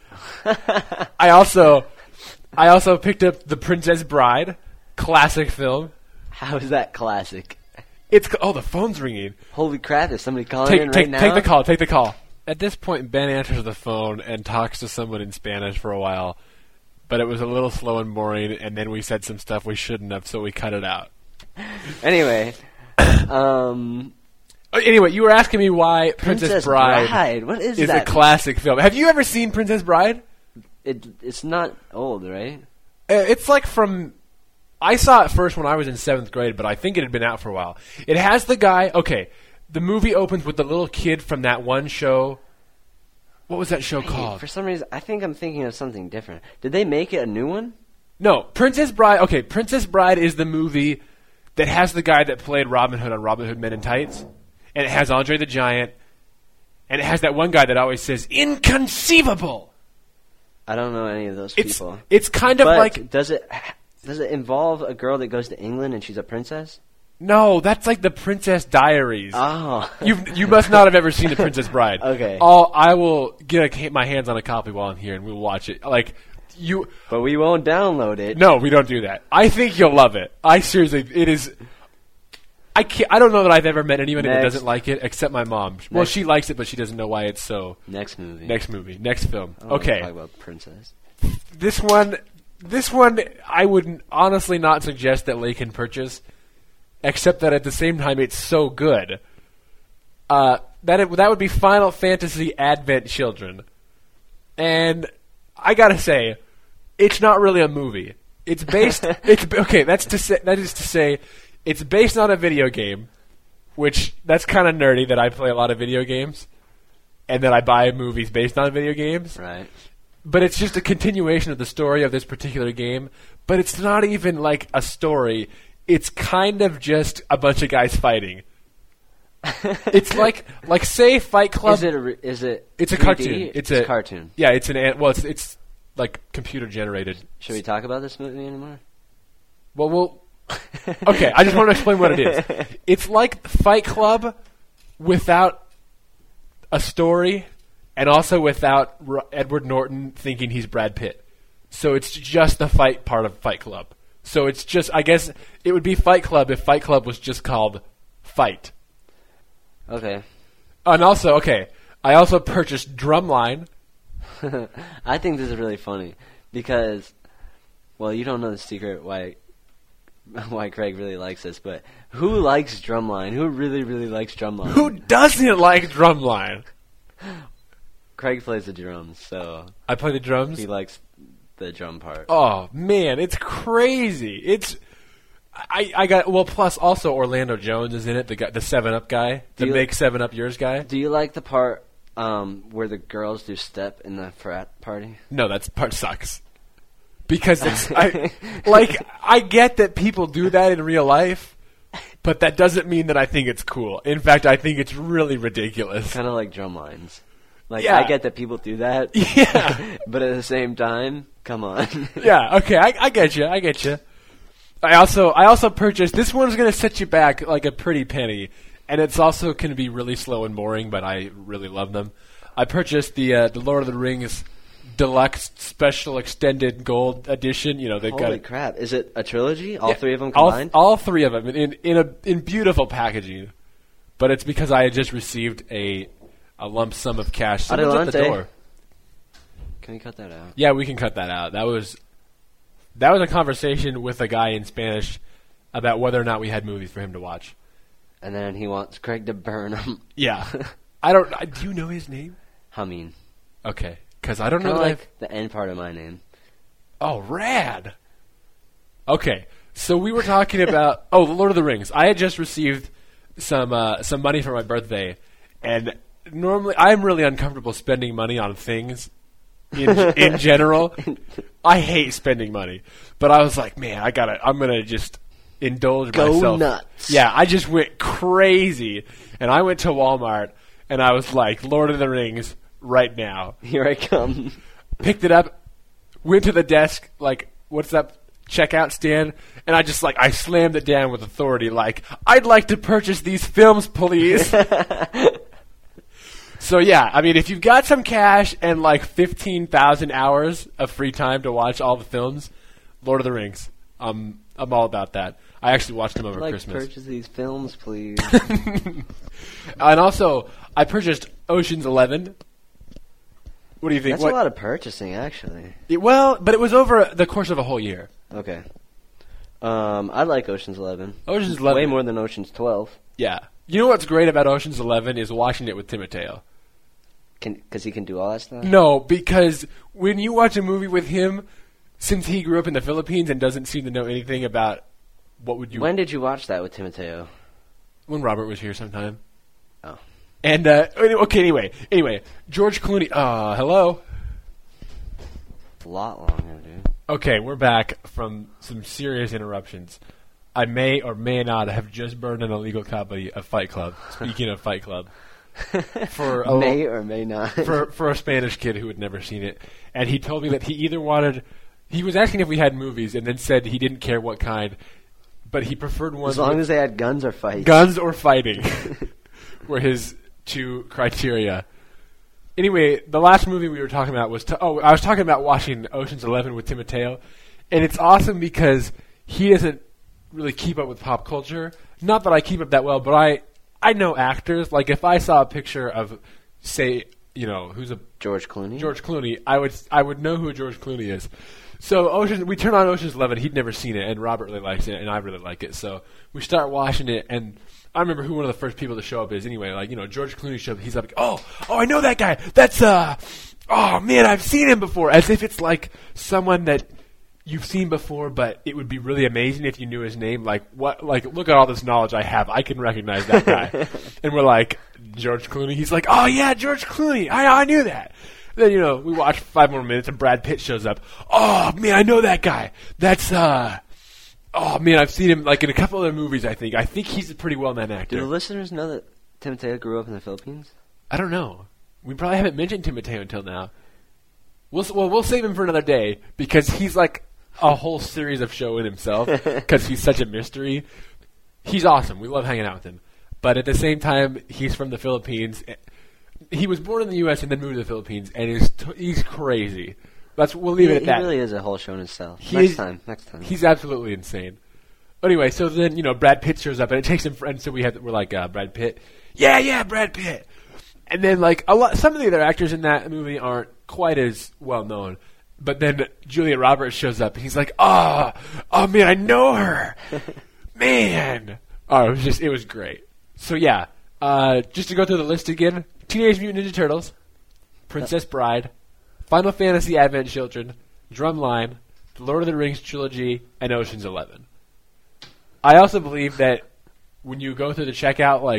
Speaker 3: I also, I also picked up The Princess Bride, classic film.
Speaker 4: How is that classic?
Speaker 3: It's oh, the phone's ringing.
Speaker 4: Holy crap! Is somebody calling
Speaker 3: Take
Speaker 4: in
Speaker 3: take
Speaker 4: right now?
Speaker 3: take the call. Take the call. At this point, Ben answers the phone and talks to someone in Spanish for a while, but it was a little slow and boring, and then we said some stuff we shouldn't have, so we cut it out.
Speaker 4: Anyway, um,
Speaker 3: Uh, Anyway, you were asking me why Princess,
Speaker 4: Princess
Speaker 3: Bride,
Speaker 4: Bride. What is,
Speaker 3: is
Speaker 4: that?
Speaker 3: a classic film. Have you ever seen Princess Bride?
Speaker 4: It, it's not old, right?
Speaker 3: Uh, It's like from... I saw it first when I was in seventh grade, but I think it had been out for a while. It has the guy... Okay, the movie opens with the little kid from that one show. What was that show
Speaker 4: Hey,
Speaker 3: called?
Speaker 4: for some reason, I think I'm thinking of something different. Did they make it a new one?
Speaker 3: No, Princess Bride... Okay, Princess Bride is the movie that has the guy that played Robin Hood on Robin Hood Men in Tights. And it has Andre the Giant. And it has that one guy that always says, "Inconceivable!"
Speaker 4: I don't know any of those
Speaker 3: It's,
Speaker 4: people.
Speaker 3: it's kind of
Speaker 4: But
Speaker 3: like...
Speaker 4: does it does it involve a girl that goes to England and she's a princess?
Speaker 3: No, that's like the Princess Diaries.
Speaker 4: Oh,
Speaker 3: You you must not have ever seen The Princess Bride.
Speaker 4: Okay.
Speaker 3: I'll, I will get a, my hands on a copy while I'm here, and we'll watch it. Like you,
Speaker 4: but we won't download it.
Speaker 3: no, we don't do that. I think you'll love it. I seriously, it is. I can't. I don't know that I've ever met anybody that
Speaker 4: Next.
Speaker 3: doesn't like it, except my mom. Well,
Speaker 4: Next.
Speaker 3: she likes it, but she doesn't know why it's so.
Speaker 4: Next movie.
Speaker 3: Next movie, next film.
Speaker 4: I don't wanna
Speaker 3: Okay,
Speaker 4: Talk about princess.
Speaker 3: this one, this one, I would honestly not suggest that Lay can purchase. Except that at the same time, it's so good. Uh, that it, that would be Final Fantasy Advent Children, and I gotta say, it's not really a movie. It's based. it's okay. That's to say. That is to say, it's based on a video game, which that's kind of nerdy. That I play a lot of video games, and that I buy movies based on video games.
Speaker 4: Right.
Speaker 3: But it's just a continuation of the story of this particular game. But it's not even like a story. It's kind of just a bunch of guys fighting. It's like, like say Fight Club.
Speaker 4: Is it? A re- is it?
Speaker 3: It's a
Speaker 4: three D?
Speaker 3: cartoon. It's a
Speaker 4: cartoon.
Speaker 3: Yeah, it's an an- well, it's it's like computer generated.
Speaker 4: Should we talk about this movie anymore?
Speaker 3: Well, we'll. Okay, I just want to explain what it is. It's like Fight Club without a story, and also without R- Edward Norton thinking he's Brad Pitt. So it's just the fight part of Fight Club. So it's just, I guess, it would be Fight Club if Fight Club was just called Fight.
Speaker 4: Okay.
Speaker 3: And also, okay, I also purchased Drumline.
Speaker 4: I think this is really funny because, well, you don't know the secret why why Craig really likes this, but who likes Drumline? Who really, really likes Drumline?
Speaker 3: Who doesn't like Drumline?
Speaker 4: Craig plays the drums, so
Speaker 3: I play the drums.
Speaker 4: he likes the drum part.
Speaker 3: Oh man, it's crazy. It's I I got well. Plus, also Orlando Jones is in it. The guy, the Seven Up guy, the
Speaker 4: Do you-
Speaker 3: make Seven Up yours guy.
Speaker 4: Do you like the part Um, where the girls do step in the frat party.
Speaker 3: No, that part sucks. Because it's I, like I get that people do that in real life, but that doesn't mean that I think it's cool. In fact, I think it's really ridiculous.
Speaker 4: Kind of like drum lines. Like,
Speaker 3: Yeah.
Speaker 4: I get that people do that.
Speaker 3: Yeah.
Speaker 4: But at the same time, come on.
Speaker 3: Yeah, okay, I, I get you, I get you. I also, I also purchased, this one's going to set you back like a pretty penny, and it's also going to be really slow and boring, but I really love them. I purchased the uh, the Lord of the Rings Deluxe Special Extended Gold Edition. You know, they got
Speaker 4: Holy
Speaker 3: it.
Speaker 4: crap. Is it a trilogy? All
Speaker 3: Yeah,
Speaker 4: three of them
Speaker 3: all,
Speaker 4: combined?
Speaker 3: all three of them in in a in beautiful packaging, but it's because I had just received a a lump sum of cash. Someone's at the
Speaker 4: Adelante.
Speaker 3: door.
Speaker 4: Can we cut that out?
Speaker 3: Yeah, we can cut that out. That was that was a conversation with a guy in Spanish about whether or not we had movies for him to watch.
Speaker 4: And then he wants Craig to burn him.
Speaker 3: Yeah, I don't. I, do you know his name?
Speaker 4: Humming.
Speaker 3: Okay, because I don't know.
Speaker 4: Kind of
Speaker 3: That
Speaker 4: like the end part of my name.
Speaker 3: I've- oh, rad. Okay, so we were talking about oh, the Lord of the Rings. I had just received some uh, some money for my birthday, and normally I'm really uncomfortable spending money on things. In, in general, I hate spending money, but I was like, man, I gotta. I'm gonna just indulge
Speaker 4: Go
Speaker 3: myself.
Speaker 4: nuts.
Speaker 3: Yeah, I just went crazy, and I went to Walmart, and I was like, Lord of the Rings, right now.
Speaker 4: Here I come.
Speaker 3: Picked it up, went to the desk, like, what's up, checkout stand, and I just like I slammed it down with authority, like, I'd like to purchase these films, please. So yeah, I mean, if you've got some cash and like fifteen thousand hours of free time to watch all the films, Lord of the Rings, um, I'm all about that. I actually watched them over
Speaker 4: I'd like
Speaker 3: Christmas.
Speaker 4: to purchase these films, please.
Speaker 3: And also, I purchased Ocean's Eleven. What do you think?
Speaker 4: That's
Speaker 3: What-
Speaker 4: a lot of purchasing, actually.
Speaker 3: It- well, but it was over the course of a whole year.
Speaker 4: Okay. Um, I like Ocean's Eleven.
Speaker 3: Ocean's Eleven.
Speaker 4: Way more than Ocean's Twelve.
Speaker 3: Yeah. You know what's great about Ocean's Eleven is watching it with Timoteo.
Speaker 4: Because he can do all that stuff?
Speaker 3: No, because when you watch a movie with him, since he grew up in the Philippines and doesn't seem to know anything about what would you...
Speaker 4: When did you watch that with Timoteo?
Speaker 3: When Robert was here sometime.
Speaker 4: Oh.
Speaker 3: And, uh, okay, anyway. Anyway, George Clooney... Uh, hello?
Speaker 4: It's a lot longer, dude.
Speaker 3: Okay, we're back from some serious interruptions. I may or may not have just burned an illegal copy of Fight Club. Speaking of Fight Club. For a
Speaker 4: May or may not.
Speaker 3: for for a Spanish kid who had never seen it, and he told me that he either wanted, he was asking if we had movies, and then said he didn't care what kind, but he preferred ones
Speaker 4: As long
Speaker 3: with
Speaker 4: as they had guns or fights.
Speaker 3: guns or fighting, were his two criteria. Anyway, the last movie we were talking about was to, oh, I was talking about watching Ocean's Eleven with Timoteo, and it's awesome because he doesn't really keep up with pop culture. Not that I keep up that well, but I. I know actors. Like, if I saw a picture of, say, you know, who's a
Speaker 4: George Clooney?
Speaker 3: George Clooney, I would I would know who George Clooney is. So Ocean, we turn on Ocean's Eleven. He'd never seen it, and Robert really likes it, and I really like it. So we start watching it, and I remember who one of the first people to show up is. Anyway, like, you know, George Clooney showed up. He's like, oh, oh, I know that guy. That's uh, oh man, I've seen him before. As if it's like someone that you've seen before, but it would be really amazing if you knew his name. Like, what? Like, look at all this knowledge I have. I can recognize that guy. And we're like, George Clooney. He's like, oh yeah, George Clooney. I I knew that. Then, you know, we watch five more minutes and Brad Pitt shows up. Oh man, I know that guy. That's uh, oh man, I've seen him like in a couple other movies. I think. I think he's a pretty well-known actor.
Speaker 4: Do the listeners know that Timoteo grew up in the Philippines?
Speaker 3: I don't know. We probably haven't mentioned Timoteo until now. We'll s- well, we'll save him for another day because he's like a whole series of show in himself because he's such a mystery. He's awesome. We love hanging out with him. But at the same time, he's from the Philippines. He was born in the U S and then moved to the Philippines, and he's t- he's crazy. That's we'll leave
Speaker 4: he,
Speaker 3: it at
Speaker 4: he
Speaker 3: that.
Speaker 4: really is a whole show in himself.
Speaker 3: He
Speaker 4: next
Speaker 3: is-
Speaker 4: time, next time.
Speaker 3: He's absolutely insane. Anyway, so then, you know, Brad Pitt shows up, and it takes him, and so we have, we're like, uh, Brad Pitt, yeah, yeah, Brad Pitt. And then, like, a lot, some of the other actors in that movie aren't quite as well known. But then Julia Roberts shows up, and he's like, oh, oh man, I know her. Man. Oh, it was just, it was great. So yeah, uh, just to go through the list again, Teenage Mutant Ninja Turtles, Princess Bride, Final Fantasy Advent Children, Drumline, the Lord of the Rings trilogy, and Ocean's Eleven. I also believe that when you go through the checkout, like,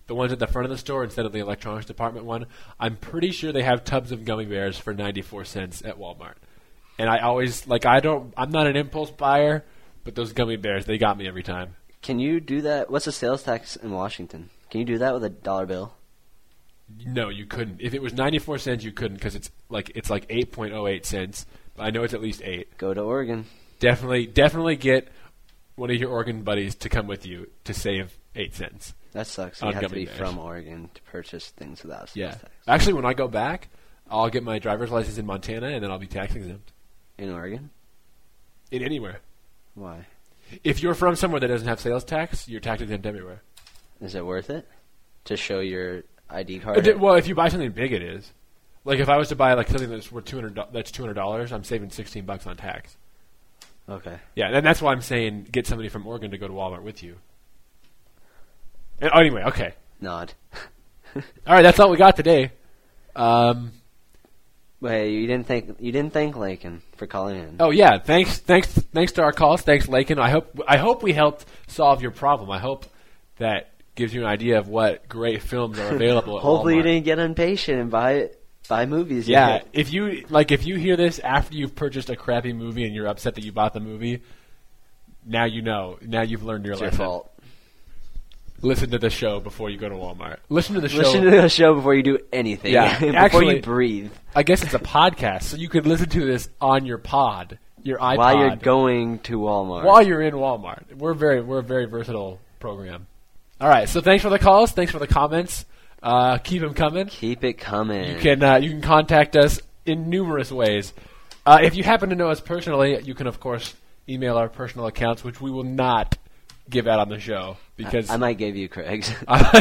Speaker 3: the ones at the front of the store instead of the electronics department one, I'm pretty sure they have tubs of gummy bears for ninety-four cents at Walmart. And I always, like, I don't, I'm not an impulse buyer, but those gummy bears, they got me every time.
Speaker 4: Can you do that? What's the sales tax in Washington? Can you do that with a dollar bill?
Speaker 3: No, you couldn't. If it was ninety-four cents, you couldn't because it's like it's like eight point oh eight cents. But I know it's at least eight.
Speaker 4: Go to Oregon.
Speaker 3: Definitely, definitely get one of your Oregon buddies to come with you to save eight cents.
Speaker 4: That sucks.
Speaker 3: On
Speaker 4: You have to
Speaker 3: gummy
Speaker 4: be
Speaker 3: bears.
Speaker 4: from Oregon to purchase things without sales
Speaker 3: Yeah.
Speaker 4: tax.
Speaker 3: Actually, when I go back, I'll get my driver's license in Montana, and then I'll be tax exempt
Speaker 4: In Oregon?
Speaker 3: in anywhere.
Speaker 4: Why?
Speaker 3: If you're from somewhere that doesn't have sales tax, you're tax exempt everywhere.
Speaker 4: Is it worth it to show your I D
Speaker 3: Uh,
Speaker 4: card?
Speaker 3: di- Well, if you buy something big, it is. Like if I was to buy like something that's worth two hundred, that's two hundred dollars. I'm saving sixteen bucks on tax.
Speaker 4: Okay.
Speaker 3: Yeah, and that's why I'm saying get somebody from Oregon to go to Walmart with you. And, oh, anyway, okay.
Speaker 4: Nod.
Speaker 3: All right, that's all we got today. Um,
Speaker 4: Wait, you didn't thank you didn't thank Lakin for calling in.
Speaker 3: oh yeah, thanks, thanks, thanks to our calls. Thanks, Lakin. I hope I hope we helped solve your problem. I hope that gives you an idea of what great films are available. at
Speaker 4: Hopefully you
Speaker 3: Walmart.
Speaker 4: didn't get impatient and buy buy movies.
Speaker 3: Yeah,
Speaker 4: yet.
Speaker 3: if you like, if you hear this after you've purchased a crappy movie and you're upset that you bought the movie, now you know. Now you've learned your
Speaker 4: It's your
Speaker 3: lesson.
Speaker 4: fault.
Speaker 3: Listen to the show before you go to Walmart. Listen to the show.
Speaker 4: Listen to the show before you do anything.
Speaker 3: Yeah,
Speaker 4: before
Speaker 3: actually-
Speaker 4: you breathe.
Speaker 3: I guess it's a podcast, so you could listen to this on your pod, your iPod,
Speaker 4: While you're going to Walmart.
Speaker 3: while you're in Walmart. We're very, we're a very versatile program. All right, so thanks for the calls. Thanks for the comments. Uh, keep them coming.
Speaker 4: Keep it coming.
Speaker 3: You can uh, you can contact us in numerous ways. Uh, if you happen to know us personally, you can of course email our personal accounts, which we will not give out on the show because
Speaker 4: I, I might give you Craig's.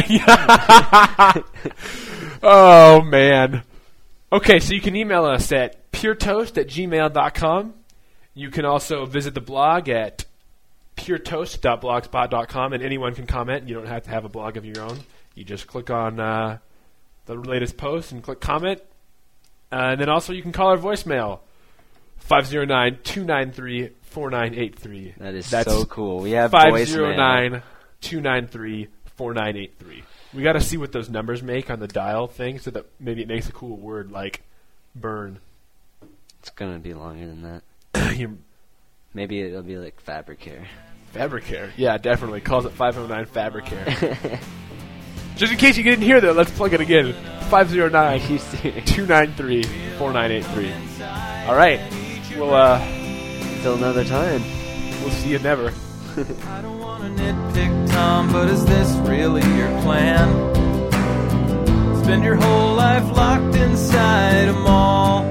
Speaker 3: oh man. Okay, so you can email us at puretoast at gmail dot com. You can also visit the blog at puretoast dot blogspot dot com, and anyone can comment. You don't have to have a blog of your own. You just click on uh, the latest post and click comment. Uh, and then also you can call our voicemail, five oh nine, two nine three, four nine eight three.
Speaker 4: That is
Speaker 3: That's
Speaker 4: so cool. We have
Speaker 3: five
Speaker 4: voicemail.
Speaker 3: oh nine, two nine three, four nine eight three. We got to see what those numbers make on the dial thing so that maybe it makes a cool word like burn.
Speaker 4: It's going to be longer than that.
Speaker 3: Your
Speaker 4: Maybe it'll be like Fabricare.
Speaker 3: Fabricare. Yeah, definitely. Calls it five oh nine Fabricare. Just in case you didn't hear that, let's plug it again. five oh nine, two nine three, four nine eight three. All right. Well, uh,
Speaker 4: Until another time.
Speaker 3: we'll see you never.
Speaker 2: I don't want to nitpick, Tom, but is this really your plan? Spend your whole life locked inside a mall.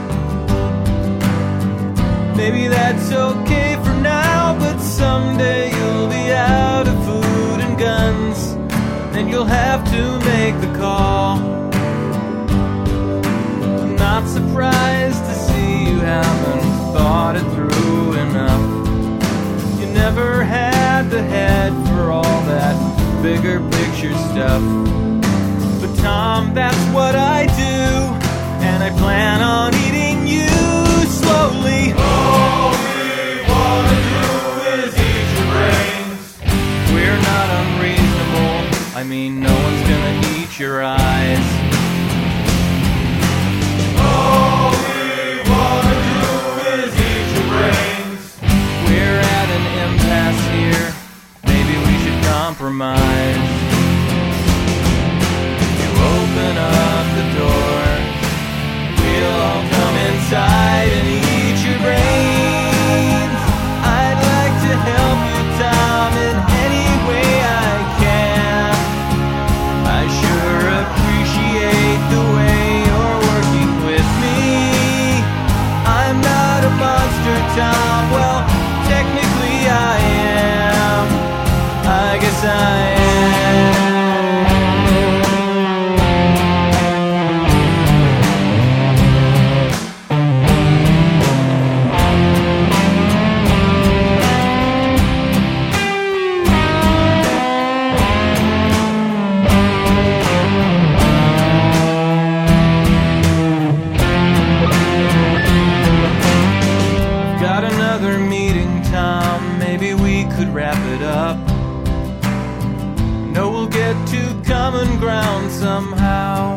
Speaker 2: Maybe that's okay for now, but someday you'll be out of food and guns, and you'll have to make the call. I'm not surprised to see you haven't thought it through enough. You never had the head for all that bigger picture stuff. But Tom, that's what I do, and I plan on eating you slowly. All we wanna do is eat your brains. We're not unreasonable. I mean, no one's gonna eat your eyes. All we wanna do is eat your brains. We're at an impasse here. Maybe we should compromise. You open up the door, we'll all come inside and eat your brains. I'd like to help you, Tom, in any way I can. I sure appreciate the way you're working with me. I'm not a monster, Tom. Well, technically I am. I guess I am. Got another meeting, Tom. Maybe we could wrap it up. No, we'll get too comfortable. common ground somehow.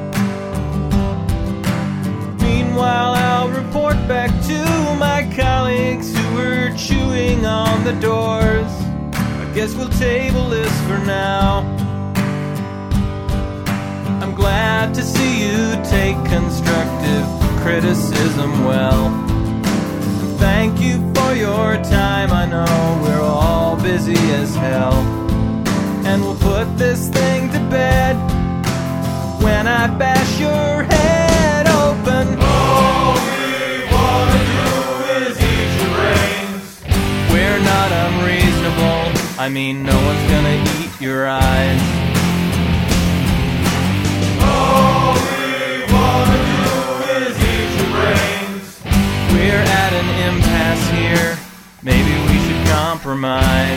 Speaker 2: Meanwhile, I'll report back to my colleagues who were chewing on the doors. I guess we'll table this for now. I'm glad to see you take constructive criticism well. And thank you for your time. I know we're all busy as hell. And we'll put this thing to bed when I bash your head open.
Speaker 7: All we wanna do is eat your brains.
Speaker 2: We're not unreasonable. I mean, no one's gonna eat your eyes.
Speaker 7: All we wanna do is eat your brains.
Speaker 2: We're at an impasse here. Maybe we should compromise.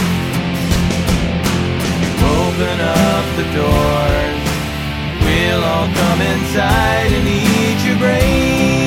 Speaker 2: Open up the doors. We'll all come inside and eat your brains.